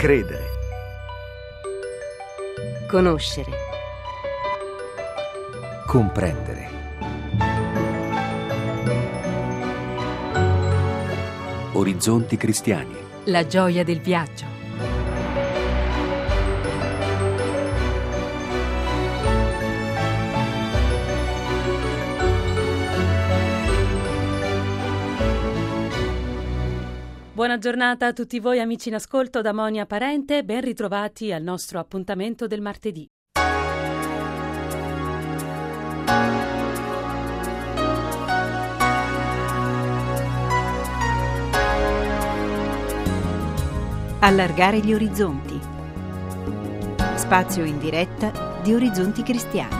Credere. Conoscere. Comprendere. Orizzonti cristiani. La gioia del viaggio. Buona giornata a tutti voi amici in ascolto da Monia Parente, ben ritrovati al nostro appuntamento del martedì. Allargare gli orizzonti. Spazio in diretta di Orizzonti Cristiani.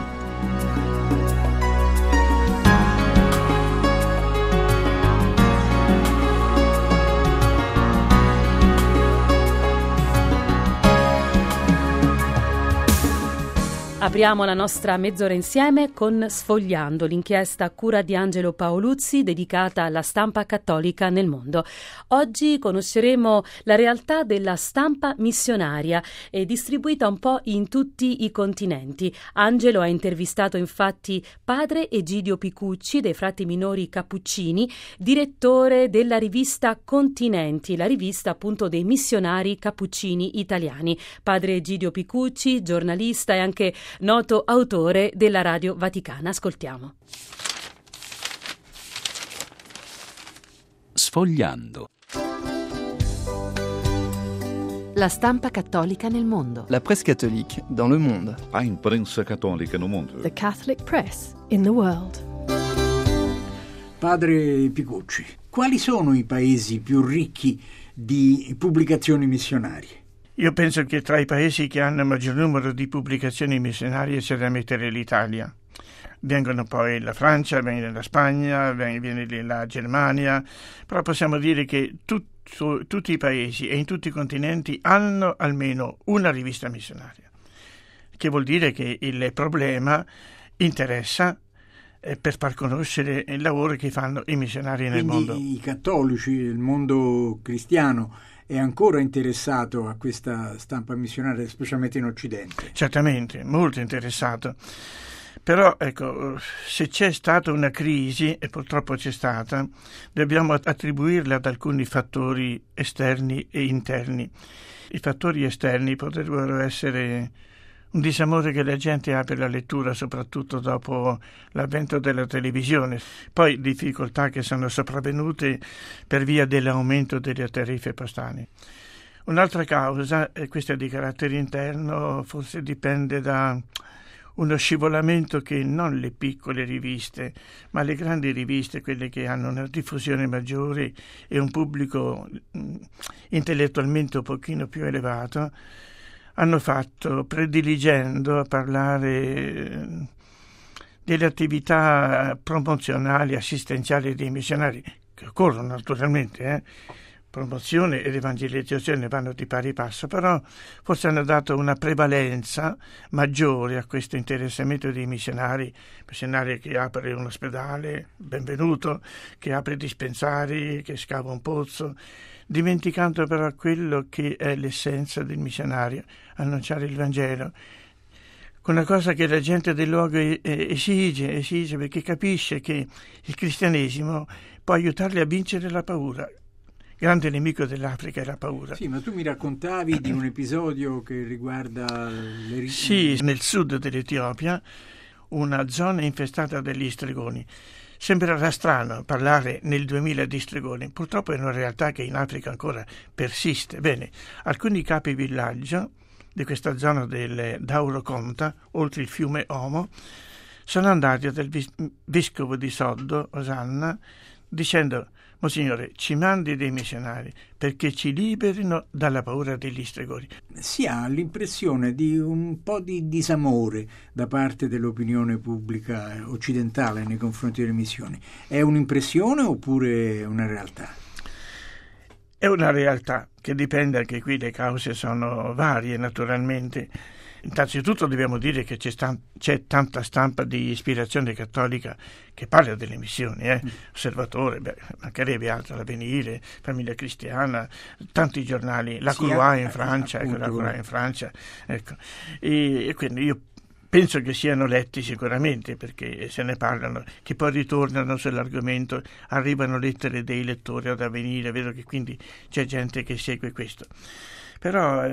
Apriamo la nostra mezz'ora insieme con Sfogliando, l'inchiesta a cura di Angelo Paoluzzi dedicata alla stampa cattolica nel mondo. Oggi conosceremo la realtà della stampa missionaria, distribuita un po' in tutti i continenti. Angelo ha intervistato infatti padre Egidio Picucci dei Frati Minori Cappuccini, direttore della rivista Continenti, la rivista appunto dei missionari cappuccini italiani. Padre Egidio Picucci, giornalista e anche noto autore della Radio Vaticana. Ascoltiamo. Sfogliando. La stampa cattolica nel mondo. La presse catholique dans le monde. A imprensa cattolica no mundo. The Catholic press in the world. Padre Picucci, quali sono i paesi più ricchi di pubblicazioni missionarie? Io penso che tra i paesi che hanno il maggior numero di pubblicazioni missionarie c'è da mettere l'Italia. Vengono poi la Francia, viene la Spagna, viene la Germania, però possiamo dire che tutti i paesi e in tutti i continenti hanno almeno una rivista missionaria, che vuol dire che il problema interessa per far conoscere il lavoro che fanno i missionari nel mondo. Quindi i cattolici, il mondo cristiano è ancora interessato a questa stampa missionaria, specialmente in Occidente? Certamente, molto interessato. Però, ecco, se c'è stata una crisi, e purtroppo c'è stata, dobbiamo attribuirla ad alcuni fattori esterni e interni. I fattori esterni potrebbero essere un disamore che la gente ha per la lettura, soprattutto dopo l'avvento della televisione. Poi difficoltà che sono sopravvenute per via dell'aumento delle tariffe postali. Un'altra causa, e questa di carattere interno, forse dipende da uno scivolamento che non le piccole riviste, ma le grandi riviste, quelle che hanno una diffusione maggiore e un pubblico intellettualmente un pochino più elevato, hanno fatto, prediligendo a parlare delle attività promozionali, assistenziali dei missionari, che occorrono naturalmente, promozione ed evangelizzazione vanno di pari passo, però forse hanno dato una prevalenza maggiore a questo interessamento dei missionari che apre un ospedale, benvenuto, che apre dispensari, che scava un pozzo, dimenticando però quello che è l'essenza del missionario, annunciare il Vangelo. Una cosa che la gente del luogo esige perché capisce che il cristianesimo può aiutarli a vincere la paura. Grande nemico dell'Africa è la paura. Sì, ma tu mi raccontavi di un episodio che riguarda le... Sì, nel sud dell'Etiopia, una zona infestata dagli stregoni. Sembrerà strano parlare nel 2000 di stregoni, purtroppo è una realtà che in Africa ancora persiste. Bene, alcuni capi villaggio di questa zona del Dauro Conta, oltre il fiume Omo, sono andati dal vescovo di Soddo, Osanna, dicendo: Monsignore, ci mandi dei missionari perché ci liberino dalla paura degli stregoni. Si ha l'impressione di un po' di disamore da parte dell'opinione pubblica occidentale nei confronti delle missioni. È un'impressione oppure è una realtà? È una realtà che dipende, anche qui le cause sono varie naturalmente. Innanzitutto dobbiamo dire che c'è tanta stampa di ispirazione cattolica che parla delle missioni, Osservatore, mancherebbe altro, l'Avvenire, Famiglia Cristiana, tanti giornali, la Croix in Francia, ecco. E quindi io penso che siano letti sicuramente, perché se ne parlano, che poi ritornano sull'argomento, arrivano lettere dei lettori ad Avvenire, vedo che quindi c'è gente che segue questo. Però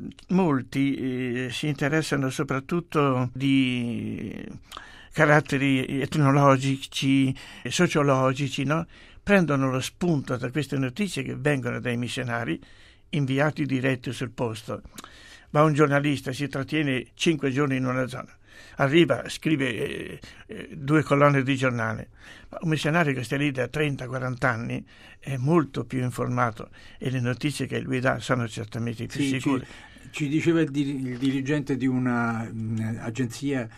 molti si interessano soprattutto di caratteri etnologici, sociologici, no? Prendono lo spunto da queste notizie che vengono dai missionari inviati diretti sul posto. Va un giornalista, si trattiene 5 giorni in una zona, arriva, scrive 2 colonne di giornale. Ma un missionario che sta lì da 30-40 anni è molto più informato e le notizie che lui dà sono certamente più sicure. Ci diceva il dirigente di una agenzia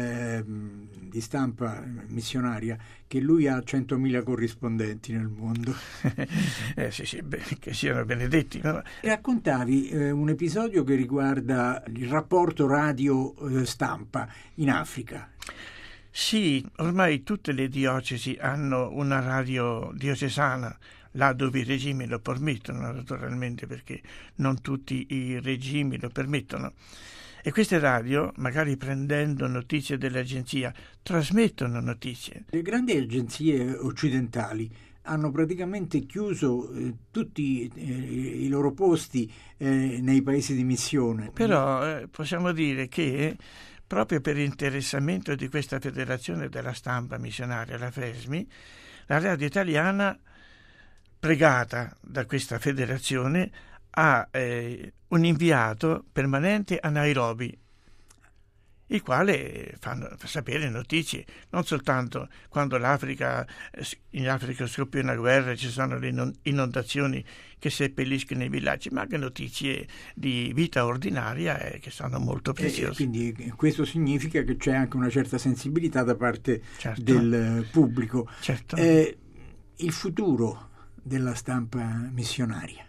di stampa missionaria che lui ha 100.000 corrispondenti nel mondo. Sì, che siano benedetti. No? Raccontavi un episodio che riguarda il rapporto radio-stampa in Africa. Sì, ormai tutte le diocesi hanno una radio diocesana, là dove i regimi lo permettono, naturalmente, perché non tutti i regimi lo permettono. E queste radio, magari prendendo notizie dell'agenzia, trasmettono notizie. Le grandi agenzie occidentali hanno praticamente chiuso tutti i loro posti nei paesi di missione. Però possiamo dire che proprio per interessamento di questa federazione della stampa missionaria, la FESMI, la radio italiana, pregata da questa federazione, ha un inviato permanente a Nairobi, il quale fa sapere notizie, non soltanto quando in Africa scoppia una guerra, ci sono le inondazioni che seppelliscono i villaggi, ma anche notizie di vita ordinaria che sono molto preziose. Quindi questo significa che c'è anche una certa sensibilità da parte del pubblico. Certo. Il futuro della stampa missionaria.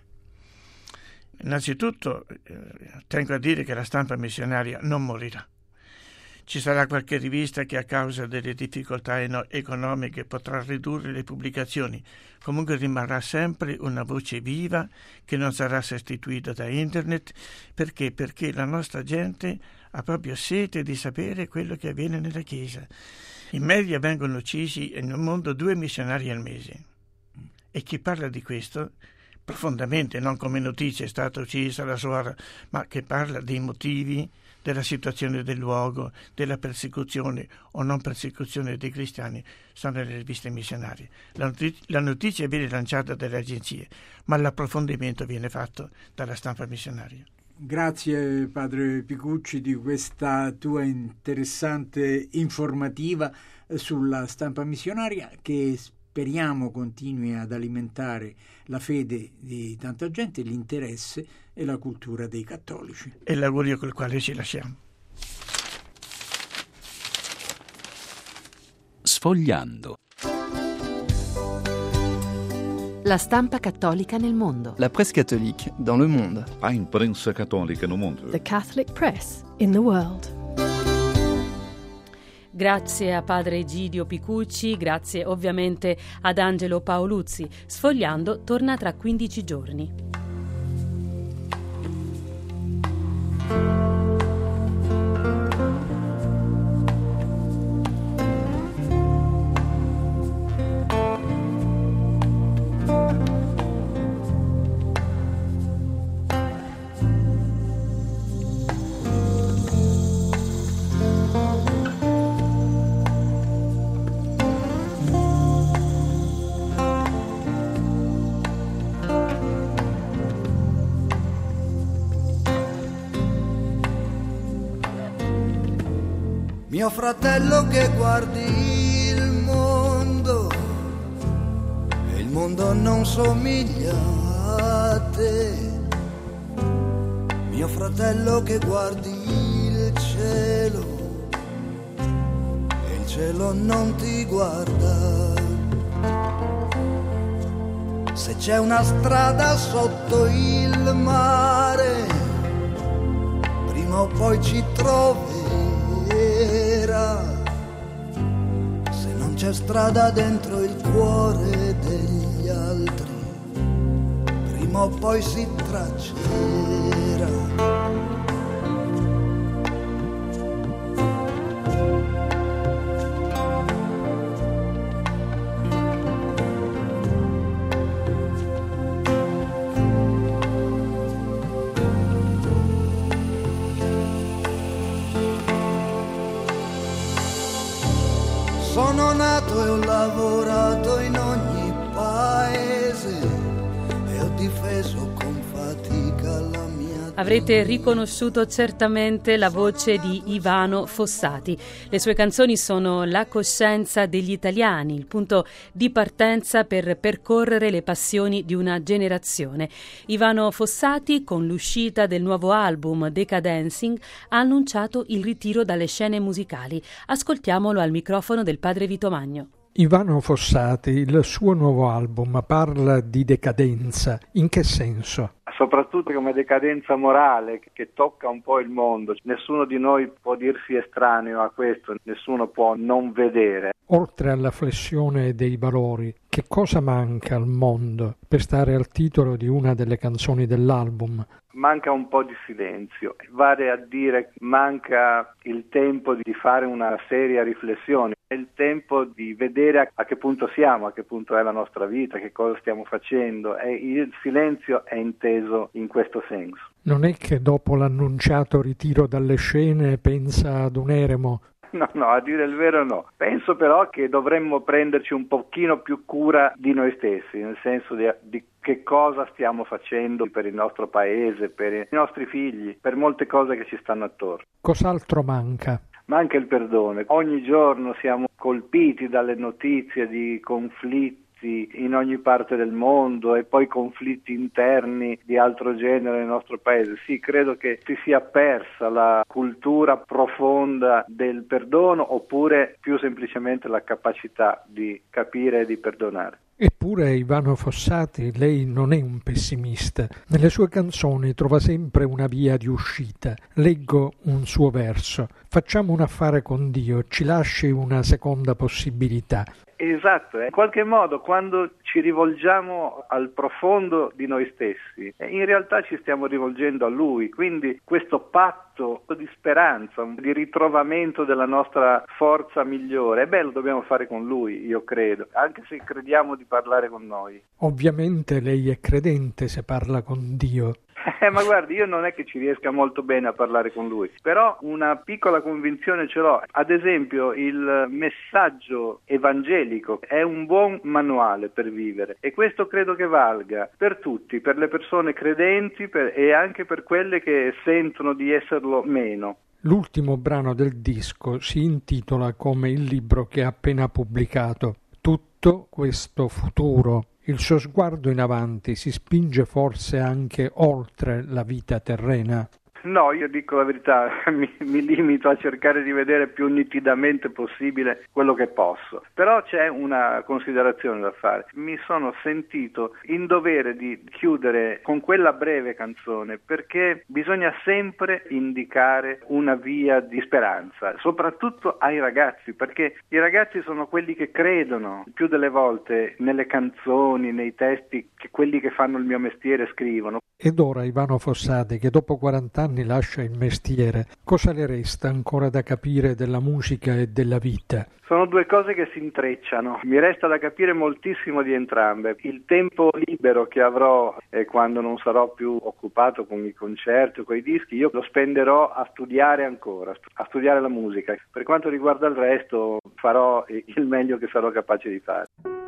Innanzitutto tengo a dire che la stampa missionaria non morirà. Ci sarà qualche rivista che a causa delle difficoltà economiche potrà ridurre le pubblicazioni. Comunque rimarrà sempre una voce viva che non sarà sostituita da internet. Perché la nostra gente ha proprio sete di sapere quello che avviene nella Chiesa. In media vengono uccisi nel mondo 2 missionari al mese. E chi parla di questo profondamente, non come notizia è stata uccisa la suora, ma che parla dei motivi, della situazione del luogo, della persecuzione o non persecuzione dei cristiani, sono le riviste missionarie. La notizia viene lanciata dalle agenzie, ma l'approfondimento viene fatto dalla stampa missionaria. Grazie padre Picucci di questa tua interessante informativa sulla stampa missionaria, che speriamo continui ad alimentare la fede di tanta gente, l'interesse e la cultura dei cattolici. E l'augurio col quale ci lasciamo. Sfogliando. La stampa cattolica nel mondo. La presse catholique dans le monde. A imprensa cattolica no mundo. The Catholic Press in the world. Grazie a padre Egidio Picucci, grazie ovviamente ad Angelo Paoluzzi. Sfogliando torna tra 15 giorni. Mio fratello che guardi il mondo e il mondo non somiglia a te. Mio fratello che guardi il cielo e il cielo non ti guarda. Se c'è una strada sotto il mare, prima o poi ci troverà. Se non c'è strada dentro il cuore degli altri, prima o poi si traccerà. Sono nato e ho lavorato in ogni paese e ho difeso con fatica la mia. Avrete riconosciuto certamente la voce di Ivano Fossati. Le sue canzoni sono la coscienza degli italiani, il punto di partenza per percorrere le passioni di una generazione. Ivano Fossati, con l'uscita del nuovo album Decadencing, ha annunciato il ritiro dalle scene musicali. Ascoltiamolo al microfono del padre Vito Magno. Ivano Fossati, il suo nuovo album parla di decadenza. In che senso? Soprattutto come decadenza morale che tocca un po' il mondo. Nessuno di noi può dirsi estraneo a questo, nessuno può non vedere. Oltre alla flessione dei valori, che cosa manca al mondo per stare al titolo di una delle canzoni dell'album? Manca un po' di silenzio, vale a dire manca il tempo di fare una seria riflessione, è il tempo di vedere a che punto siamo, a che punto è la nostra vita, che cosa stiamo facendo, e il silenzio è inteso in questo senso. Non è che dopo l'annunciato ritiro dalle scene pensa ad un eremo? No, a dire il vero no. Penso però che dovremmo prenderci un pochino più cura di noi stessi, nel senso di che cosa stiamo facendo per il nostro paese, per i nostri figli, per molte cose che ci stanno attorno. Cos'altro manca? Manca il perdono. Ogni giorno siamo colpiti dalle notizie di conflitti in ogni parte del mondo e poi conflitti interni di altro genere nel nostro paese. Sì, credo che si sia persa la cultura profonda del perdono, oppure più semplicemente la capacità di capire e di perdonare. Eppure Ivano Fossati, lei non è un pessimista. Nelle sue canzoni trova sempre una via di uscita. Leggo un suo verso: facciamo un affare con Dio, ci lasci una seconda possibilità. Esatto, in qualche modo quando ci rivolgiamo al profondo di noi stessi, in realtà ci stiamo rivolgendo a Lui, quindi questo patto di speranza, di ritrovamento della nostra forza migliore, lo dobbiamo fare con Lui, io credo, anche se crediamo di parlare con noi. Ovviamente lei è credente se parla con Dio. Ma guardi, io non è che ci riesca molto bene a parlare con lui, però una piccola convinzione ce l'ho. Ad esempio, il messaggio evangelico è un buon manuale per vivere, e questo credo che valga per tutti, per le persone credenti e anche per quelle che sentono di esserlo meno. L'ultimo brano del disco si intitola come il libro che ha appena pubblicato, Tutto questo futuro. Il suo sguardo in avanti si spinge forse anche oltre la vita terrena? No, io dico la verità, mi limito a cercare di vedere più nitidamente possibile quello che posso. Però c'è una considerazione da fare. Mi sono sentito in dovere di chiudere con quella breve canzone, perché bisogna sempre indicare una via di speranza, soprattutto ai ragazzi, perché i ragazzi sono quelli che credono più delle volte nelle canzoni, nei testi che quelli che fanno il mio mestiere scrivono. Ed ora Ivano Fossati, che dopo 40 anni lascia il mestiere, cosa le resta ancora da capire della musica e della vita? Sono due cose che si intrecciano. Mi resta da capire moltissimo di entrambe. Il tempo libero che avrò quando non sarò più occupato con i concerti o con i dischi, io lo spenderò a studiare ancora, a studiare la musica. Per quanto riguarda il resto, farò il meglio che sarò capace di fare.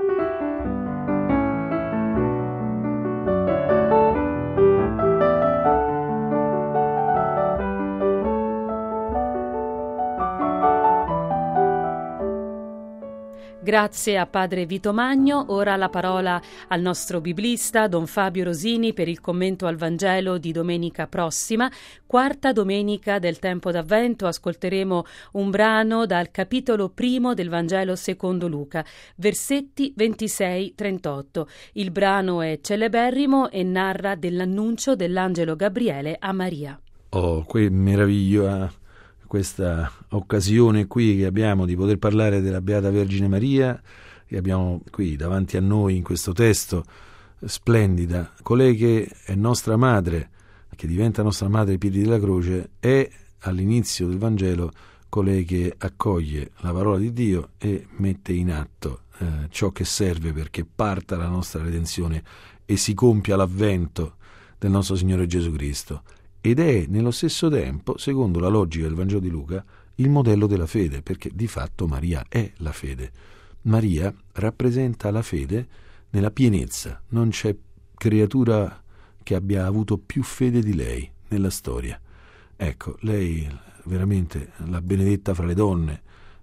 Grazie a padre Vito Magno. Ora la parola al nostro biblista Don Fabio Rosini per il commento al Vangelo di domenica prossima, quarta domenica del tempo d'Avvento. Ascolteremo un brano dal capitolo 1 del Vangelo secondo Luca, versetti 26-38. Il brano è celeberrimo e narra dell'annuncio dell'angelo Gabriele a Maria. Che meraviglia questa occasione qui che abbiamo di poter parlare della Beata Vergine Maria, che abbiamo qui davanti a noi in questo testo, splendida, colei che è nostra madre, che diventa nostra madre ai piedi della croce, è all'inizio del Vangelo colei che accoglie la parola di Dio e mette in atto ciò che serve perché parta la nostra redenzione e si compia l'avvento del nostro Signore Gesù Cristo. Ed è nello stesso tempo, secondo la logica del Vangelo di Luca, il modello della fede, perché di fatto Maria è la fede. Maria rappresenta la fede nella pienezza. Non c'è creatura che abbia avuto più fede di lei nella storia. Ecco, lei veramente la benedetta fra le donne,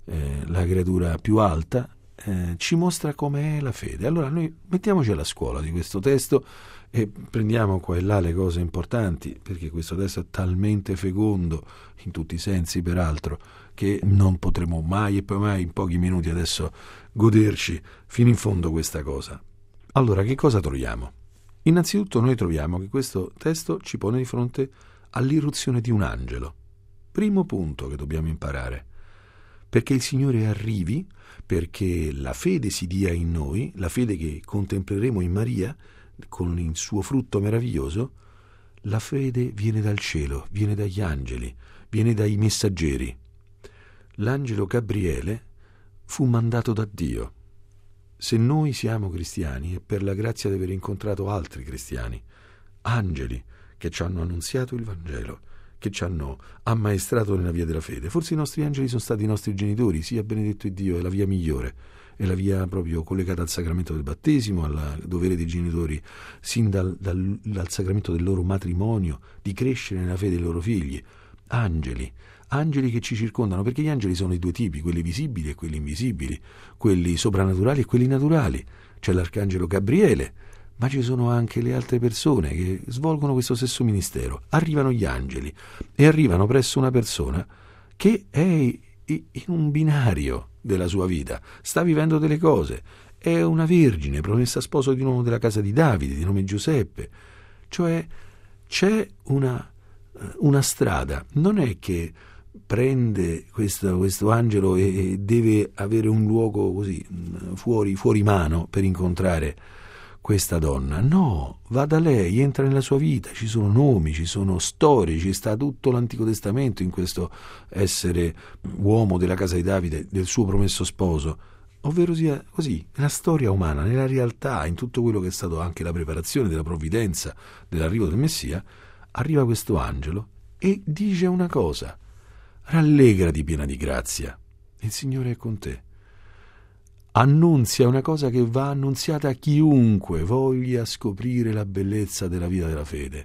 la creatura più alta, ci mostra com'è la fede. Allora noi mettiamoci alla scuola di questo testo e prendiamo qua e là le cose importanti, perché questo testo è talmente fecondo in tutti i sensi, peraltro, che non potremo mai e poi mai in pochi minuti adesso goderci fino in fondo questa cosa. Allora, che cosa troviamo? Innanzitutto noi troviamo che questo testo ci pone di fronte all'irruzione di un angelo. Primo punto che dobbiamo imparare. Perché il Signore arrivi, perché la fede si dia in noi, la fede che contempleremo in Maria, con il suo frutto meraviglioso, la fede viene dal cielo, viene dagli angeli, viene dai messaggeri. L'angelo Gabriele fu mandato da Dio. Se noi siamo cristiani è per la grazia di aver incontrato altri cristiani, angeli che ci hanno annunziato il Vangelo, che ci hanno ammaestrato nella via della fede. Forse i nostri angeli sono stati i nostri genitori, sia benedetto Dio, è la via migliore, è la via proprio collegata al sacramento del battesimo, al dovere dei genitori, sin dal sacramento del loro matrimonio, di crescere nella fede dei loro figli. Angeli che ci circondano, perché gli angeli sono di due tipi, quelli visibili e quelli invisibili, quelli soprannaturali e quelli naturali. C'è l'arcangelo Gabriele, ma ci sono anche le altre persone che svolgono questo stesso ministero. Arrivano gli angeli e arrivano presso una persona che è in un binario della sua vita, sta vivendo delle cose, è una vergine promessa sposo di un uomo della casa di Davide, di nome Giuseppe. Cioè c'è una strada, non è che prende questo angelo e deve avere un luogo così fuori mano per incontrare questa donna. No, va da lei, entra nella sua vita, ci sono nomi, ci sono storie, ci sta tutto l'Antico Testamento in questo essere uomo della casa di Davide, del suo promesso sposo, ovvero sia così, nella storia umana, nella realtà, in tutto quello che è stato anche la preparazione della provvidenza dell'arrivo del Messia. Arriva questo angelo e dice una cosa: rallegrati piena di grazia, il Signore è con te. Annunzia una cosa che va annunziata a chiunque voglia scoprire la bellezza della vita della fede.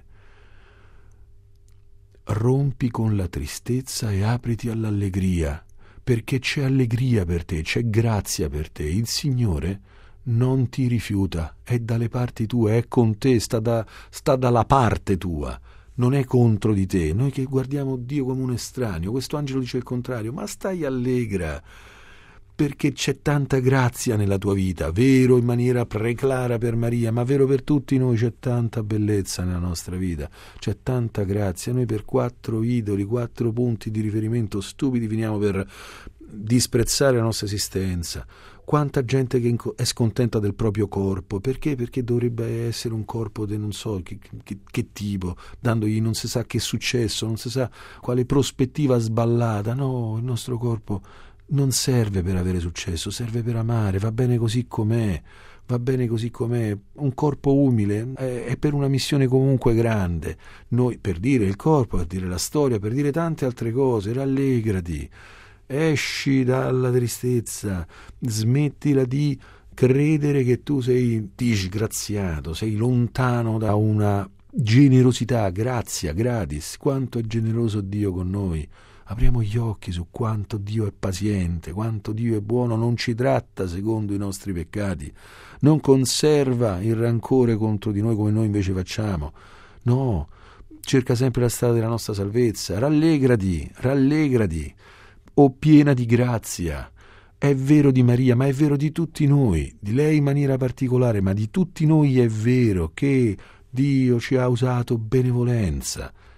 Rompi con la tristezza e apriti all'allegria, perché c'è allegria per te, c'è grazia per te. Il Signore non ti rifiuta, è dalle parti tue, è con te, sta dalla parte tua, non è contro di te. Noi che guardiamo Dio come un estraneo, questo angelo dice il contrario: ma stai allegra, perché c'è tanta grazia nella tua vita, vero in maniera preclara per Maria, ma vero per tutti noi. C'è tanta bellezza nella nostra vita, c'è tanta grazia. Noi per 4 idoli, 4 punti di riferimento stupidi finiamo per disprezzare la nostra esistenza. Quanta gente che è scontenta del proprio corpo, perché? Perché dovrebbe essere un corpo di non so che tipo, dandogli non si sa che è successo, non si sa quale prospettiva sballata. No, il nostro corpo non serve per avere successo, serve per amare, va bene così com'è, va bene così com'è. Un corpo umile è per una missione comunque grande. Noi, per dire il corpo, per dire la storia, per dire tante altre cose, rallegrati, esci dalla tristezza, smettila di credere che tu sei disgraziato, sei lontano da una generosità, grazia, gratis. Quanto è generoso Dio con noi. Apriamo gli occhi su quanto Dio è paziente, quanto Dio è buono, non ci tratta secondo i nostri peccati, non conserva il rancore contro di noi come noi invece facciamo. No, cerca sempre la strada della nostra salvezza. Rallegrati, o piena di grazia. È vero di Maria, ma è vero di tutti noi, di lei in maniera particolare, ma di tutti noi è vero che Dio ci ha usato benevolenza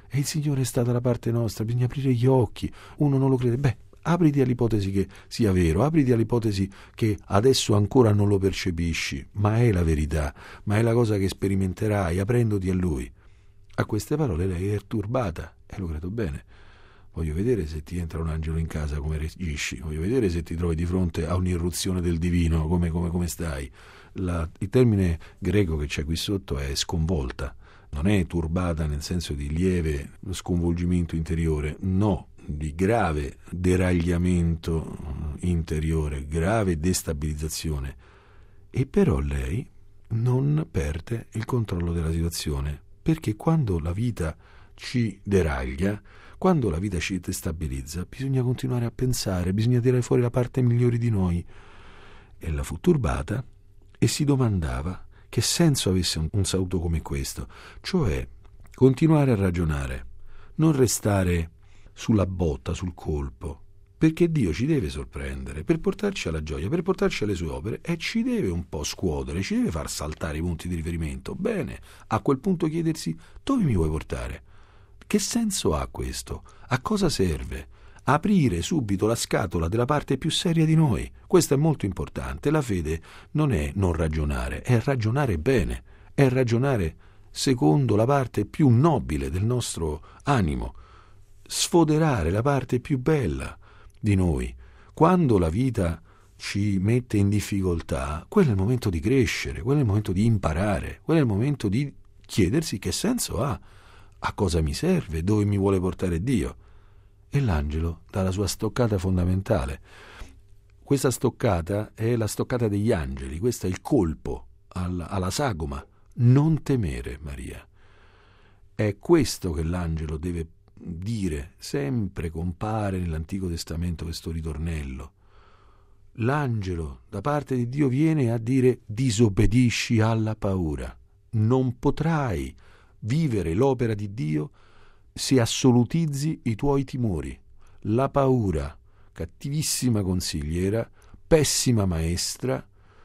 e il Signore è stato dalla parte nostra, bisogna aprire gli occhi. Uno non lo crede, apriti all'ipotesi che sia vero, apriti all'ipotesi che adesso ancora non lo percepisci, ma è la verità, ma è la cosa che sperimenterai aprendoti a Lui. A queste parole lei è turbata, e lo credo bene. Voglio vedere se ti entra un angelo in casa come reagisci, voglio vedere se ti trovi di fronte a un'irruzione del divino, come stai. Il termine greco che c'è qui sotto è sconvolta, non è turbata nel senso di lieve sconvolgimento interiore, no, di grave deragliamento interiore, grave destabilizzazione. E però lei non perde il controllo della situazione, perché quando la vita ci deraglia, quando la vita ci destabilizza, bisogna continuare a pensare, bisogna tirare fuori la parte migliore di noi. E la fu turbata e si domandava che senso avesse un saluto come questo, cioè continuare a ragionare, non restare sulla botta, sul colpo, perché Dio ci deve sorprendere per portarci alla gioia, per portarci alle sue opere, e ci deve un po' scuotere, ci deve far saltare i punti di riferimento. Bene, a quel punto chiedersi: dove mi vuoi portare? Che senso ha questo? A cosa serve? Aprire subito la scatola della parte più seria di noi. Questo è molto importante. La fede non è non ragionare, è ragionare bene, è ragionare secondo la parte più nobile del nostro animo, sfoderare la parte più bella di noi. Quando la vita ci mette in difficoltà, quello è il momento di crescere, quello è il momento di imparare, quello è il momento di chiedersi che senso ha, a cosa mi serve, dove mi vuole portare Dio. E l'angelo dà la sua stoccata fondamentale. Questa stoccata è la stoccata degli angeli, questo è il colpo alla sagoma. Non temere, Maria. È questo che l'angelo deve dire, sempre compare nell'Antico Testamento questo ritornello. L'angelo da parte di Dio viene a dire: disobbedisci alla paura. Non potrai vivere l'opera di Dio se assolutizzi i tuoi timori. La paura, cattivissima consigliera, pessima maestra,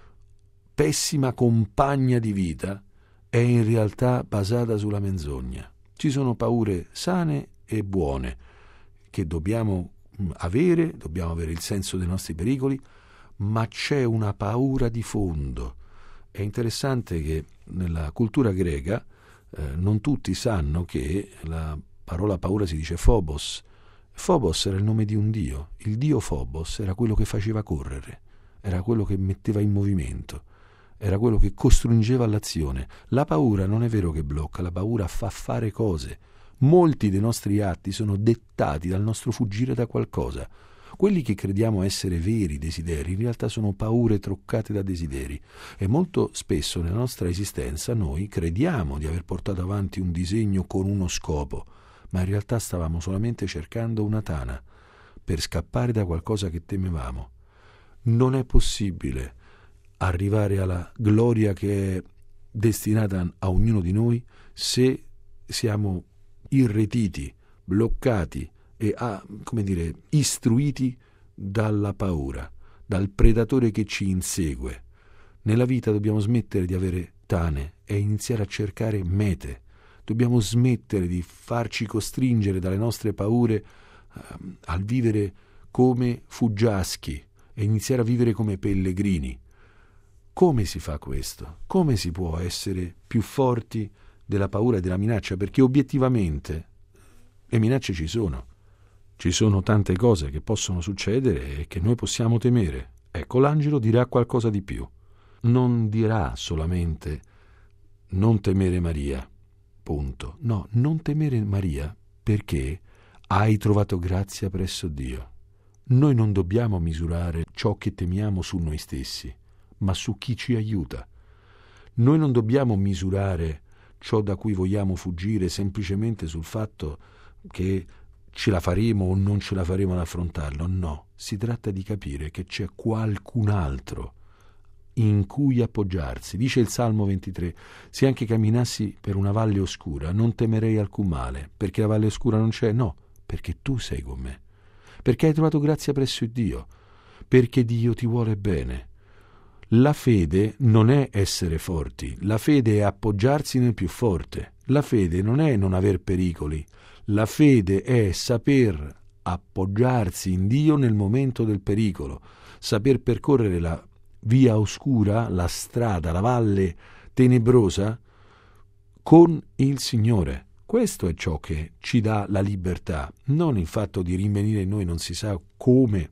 pessima compagna di vita, è in realtà basata sulla menzogna. Ci sono paure sane e buone che dobbiamo avere il senso dei nostri pericoli, ma c'è una paura di fondo. È interessante che nella cultura greca non tutti sanno che la parola paura si dice Phobos. Phobos era il nome di un dio. Il dio Phobos era quello che faceva correre, era quello che metteva in movimento, era quello che costringeva all'azione. La paura non è vero che blocca, la paura fa fare cose. Molti dei nostri atti sono dettati dal nostro fuggire da qualcosa. Quelli che crediamo essere veri desideri in realtà sono paure truccate da desideri, e molto spesso nella nostra esistenza noi crediamo di aver portato avanti un disegno con uno scopo, ma in realtà stavamo solamente cercando una tana per scappare da qualcosa che temevamo. Non è possibile arrivare alla gloria che è destinata a ognuno di noi se siamo irretiti, bloccati e istruiti dalla paura, dal predatore che ci insegue. Nella vita dobbiamo smettere di avere tane e iniziare a cercare mete. Dobbiamo smettere di farci costringere dalle nostre paure al vivere come fuggiaschi e iniziare a vivere come pellegrini. Come si fa questo? Come si può essere più forti della paura e della minaccia? Perché obiettivamente le minacce ci sono. Ci sono tante cose che possono succedere e che noi possiamo temere. Ecco, l'angelo dirà qualcosa di più. Non dirà solamente non temere Maria, punto. No, non temere Maria perché hai trovato grazia presso Dio. Noi non dobbiamo misurare ciò che temiamo su noi stessi, ma su chi ci aiuta. Noi non dobbiamo misurare ciò da cui vogliamo fuggire semplicemente sul fatto che ce la faremo o non ce la faremo ad affrontarlo. No, si tratta di capire che c'è qualcun altro in cui appoggiarsi. Dice il Salmo 23: se anche camminassi per una valle oscura non temerei alcun male. Perché la valle oscura non c'è? No, perché tu sei con me, perché hai trovato grazia presso Dio, perché Dio ti vuole bene. La fede non è essere forti, la fede è appoggiarsi nel più forte, la fede non è non aver pericoli, la fede è saper appoggiarsi in Dio nel momento del pericolo, saper percorrere la via oscura, la strada, la valle tenebrosa con il Signore. Questo è ciò che ci dà la libertà, non il fatto di rinvenire in noi non si sa come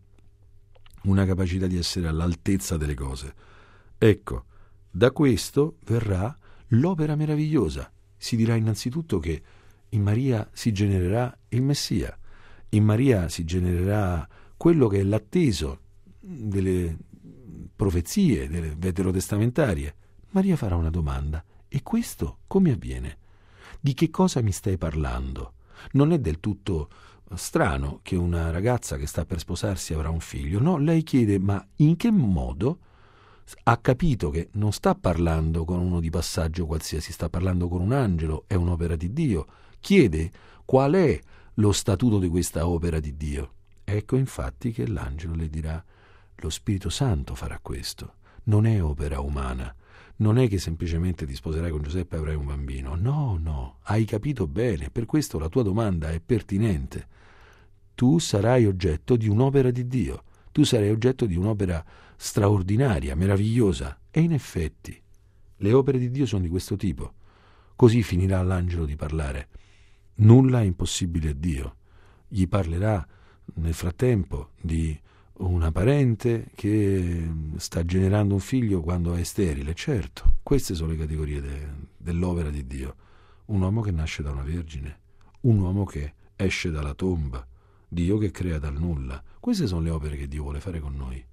una capacità di essere all'altezza delle cose. Ecco, da questo verrà l'opera meravigliosa. Si dirà innanzitutto che in Maria si genererà il Messia, in Maria si genererà quello che è l'atteso delle profezie, delle veterotestamentarie. Maria farà una domanda: e questo come avviene? Di che cosa mi stai parlando? Non è del tutto strano che una ragazza che sta per sposarsi avrà un figlio. No, lei chiede: ma in che modo? Ha capito che non sta parlando con uno di passaggio qualsiasi, sta parlando con un angelo, è un'opera di Dio. Chiede qual è lo statuto di questa opera di Dio. Ecco infatti che l'angelo le dirà: lo Spirito Santo farà questo, non è opera umana. Non è che semplicemente ti sposerai con Giuseppe e avrai un bambino. No, hai capito bene, per questo la tua domanda è pertinente. Tu sarai oggetto di un'opera di Dio, tu sarai oggetto di un'opera straordinaria, meravigliosa. E in effetti le opere di Dio sono di questo tipo. Così finirà l'angelo di parlare. Nulla è impossibile a Dio. Gli parlerà nel frattempo di una parente che sta generando un figlio quando è sterile. Certo, queste sono le categorie dell'opera di Dio. Un uomo che nasce da una vergine, un uomo che esce dalla tomba, Dio che crea dal nulla. Queste sono le opere che Dio vuole fare con noi.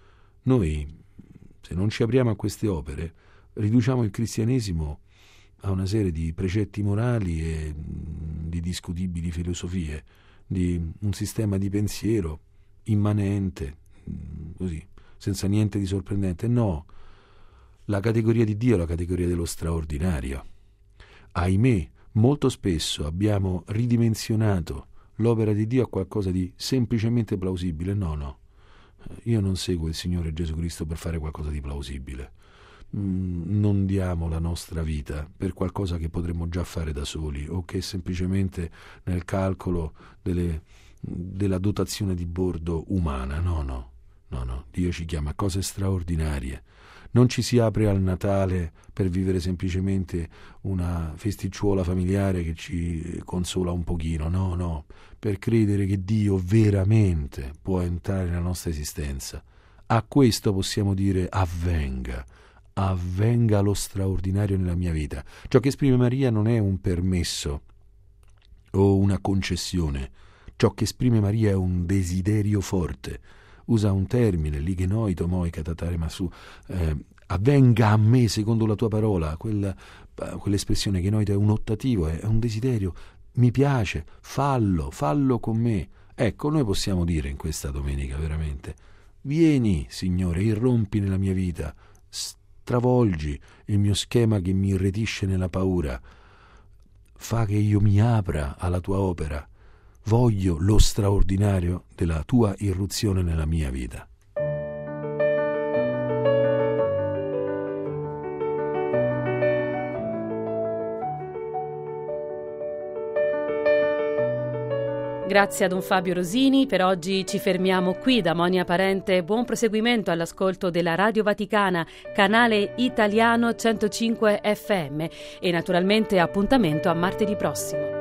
Noi, se non ci apriamo a queste opere, riduciamo il cristianesimo a una serie di precetti morali e di discutibili filosofie, di un sistema di pensiero immanente, così, senza niente di sorprendente. No, la categoria di Dio è la categoria dello straordinario. Ahimè, molto spesso abbiamo ridimensionato l'opera di Dio a qualcosa di semplicemente plausibile. No, io non seguo il Signore Gesù Cristo per fare qualcosa di plausibile. Non diamo la nostra vita per qualcosa che potremmo già fare da soli o che semplicemente nel calcolo della dotazione di bordo umana. No, Dio ci chiama a cose straordinarie. Non ci si apre al Natale per vivere semplicemente una festicciuola familiare che ci consola un pochino. No, per credere che Dio veramente può entrare nella nostra esistenza. A questo possiamo dire: avvenga lo straordinario nella mia vita. Ciò che esprime Maria non è un permesso o una concessione. Ciò che esprime Maria è un desiderio forte. Usa un termine, ligenoito moi catatare masu, avvenga a me secondo la tua parola. Quell'espressione genoito è un ottativo, è un desiderio. Mi piace, fallo con me. Ecco, noi possiamo dire in questa domenica veramente: vieni, Signore, irrompi nella mia vita, stravolgi il mio schema che mi irretisce nella paura, fa che io mi apra alla tua opera. Voglio lo straordinario della tua irruzione nella mia vita. Grazie a Don Fabio Rosini. Per oggi ci fermiamo qui. Da Monia Parente, buon proseguimento all'ascolto della Radio Vaticana, canale italiano 105 FM, e naturalmente appuntamento a martedì prossimo.